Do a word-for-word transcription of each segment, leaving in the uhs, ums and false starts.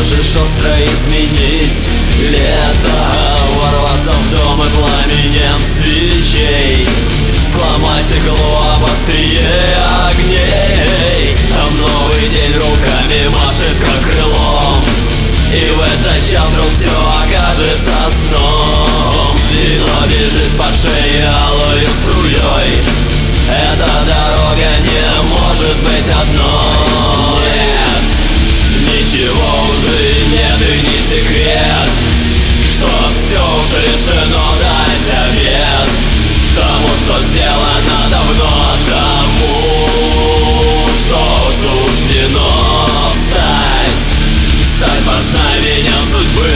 можешь остро изменить лето, ворваться в дом и пламенем свечей сломать иглу об острие огней. Там новый день руками машет как крылом, и в этот час вдруг все окажется сном. Вино бежит по шее алой струей. Эта дорога не может быть одной. Нет, ничего уже нет и не секрет, что все уже решено дать обед тому, что сделано давно, тому, что суждено встать, встать под знаменем судьбы,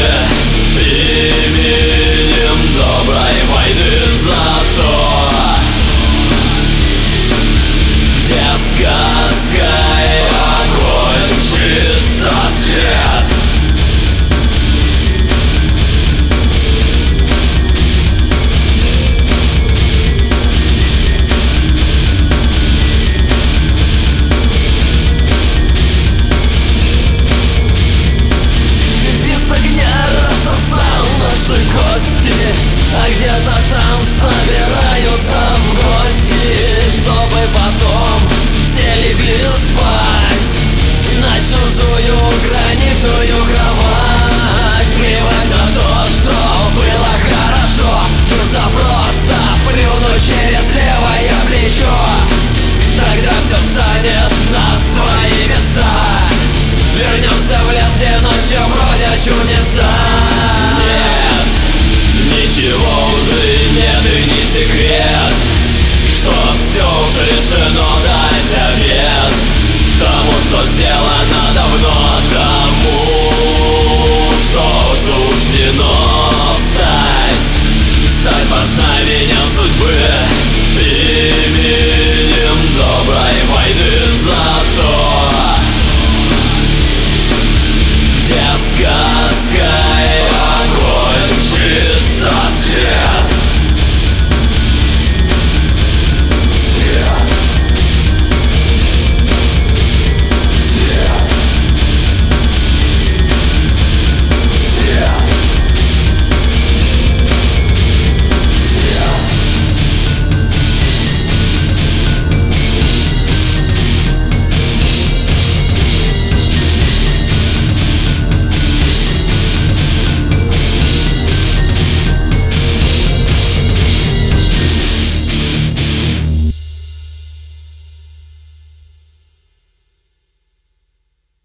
именем доброй войны за то, где сказкой окончится свет. А где-то там собираются в гости, чтобы потом все легли спать на чужую гранитную кровать. Плевать на то, что было хорошо, нужно просто плюнуть через левое плечо. Тогда все встанет на свои места. Вернемся в лес, где ночью бродят чудеса.